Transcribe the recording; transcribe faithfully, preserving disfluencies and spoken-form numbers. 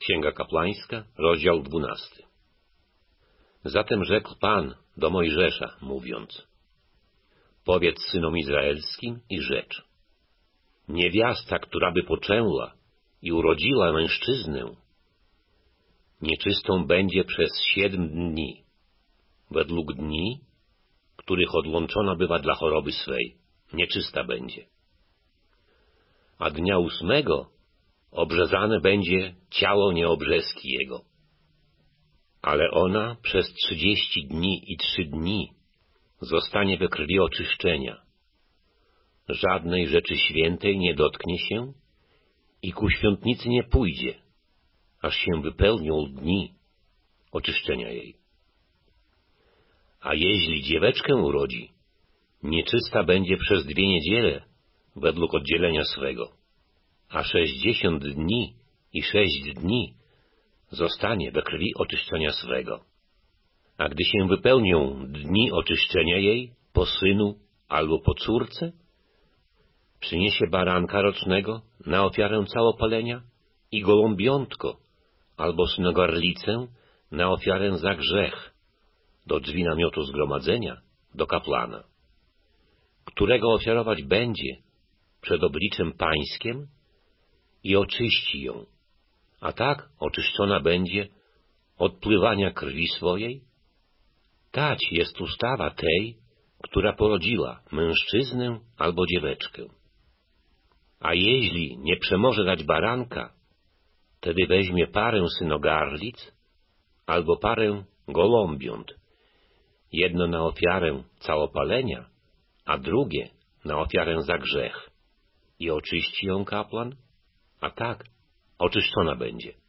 Księga Kapłańska, rozdział dwunasty. Zatem rzekł Pan do Mojżesza, mówiąc: Powiedz synom izraelskim i rzecz: niewiasta, która by poczęła i urodziła mężczyznę, nieczystą będzie przez siedem dni, według dni, których odłączona bywa dla choroby swej, nieczysta będzie. A dnia ósmego obrzezane będzie ciało nieobrzeski jego. Ale ona przez trzydzieści dni i trzy dni zostanie we krwi oczyszczenia. Żadnej rzeczy świętej nie dotknie się i ku świątnicy nie pójdzie, aż się wypełnią dni oczyszczenia jej. A jeśli dzieweczkę urodzi, nieczysta będzie przez dwie niedziele według oddzielenia swego, a sześćdziesiąt dni i sześć dni zostanie we krwi oczyszczenia swego. A gdy się wypełnią dni oczyszczenia jej po synu albo po córce, przyniesie baranka rocznego na ofiarę całopalenia i gołąbiątko albo synogarlicę na ofiarę za grzech do drzwi namiotu zgromadzenia, do kapłana, którego ofiarować będzie przed obliczem pańskiem i oczyści ją, a tak oczyszczona będzie od pływania krwi swojej. Tać jest ustawa tej, która porodziła mężczyznę albo dzieweczkę. A jeśli nie przemoże dać baranka, wtedy weźmie parę synogarlic albo parę gołąbiąt, jedno na ofiarę całopalenia, a drugie na ofiarę za grzech, i oczyści ją kapłan, a tak oczyszczona będzie.